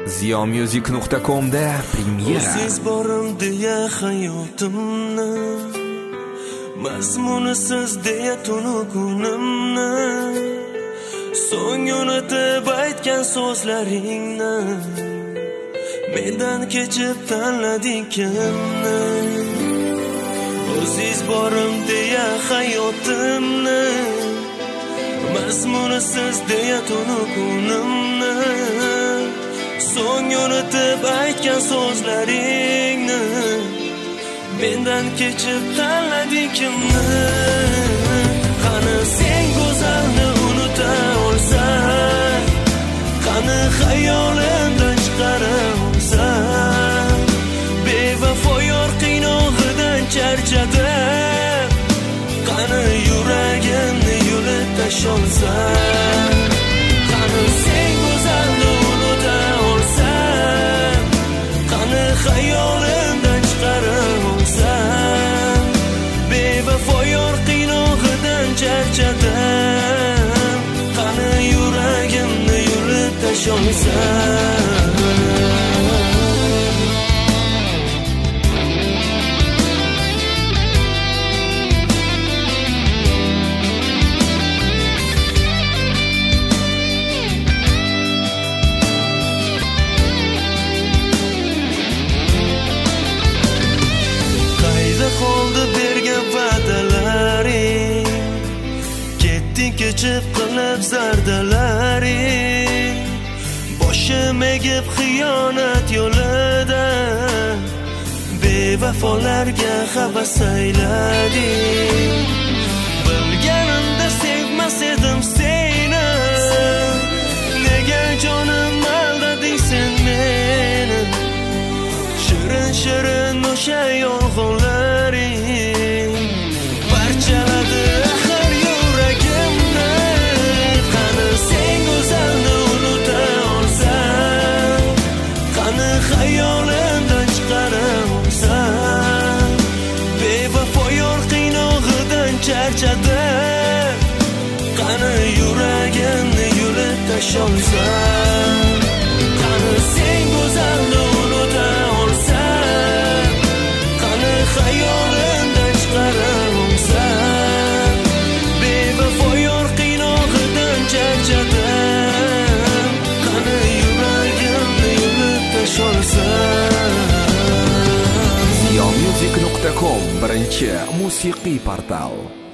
Ziyomusic.com'da premyera. Siz borim deya hayotimni, mazmunisiz deya tunu kunimni, so'ng unutib aytgan so'zlaringni, mendan kechib tanlading kimni? Siz borim deya hayotimni, mazmunisiz deya tunu kunimni, so'ng unutib aytgan so'zlaringni, mendan kechib tanlading kimni? Qani sen go'zalni unuta olsang, qani xayolimdan chiqara olsang, bevafo yor qiynog'idan charchadim, qani yuragimni yulib tasholsang, qani sen go'zalni unuta olsang, qani xayolimdan chiqara olsang, bevafo yor qiynog'idan charchadim, qani yuragimni yulib tasholsang. Qoldi bergan va'dalaring, ketding kechib qilib zardalaring, boshim egib xiyonat yo'lida, bevafolarga havas aylading. Bilganimda sevmas edim seni, nega jonim aldading sen meni? Shirin shirin o'sha yolg'onlaring parchaladi axir yuragimni. Qani sen go'zalni unuta olsang, qani xayolimdan chiqara olsang, bevafo yor qiynog'idan charchadim, qani yuragimni yulib tasholsang, qani sen go'zalni unuta olsang, qani xayolimdan chiqara olsang, bevafo yor qiynog'idan charchadim, qani yuragimni yulib tasholsang. Ziyomusic.com birinchi musiqiy portal.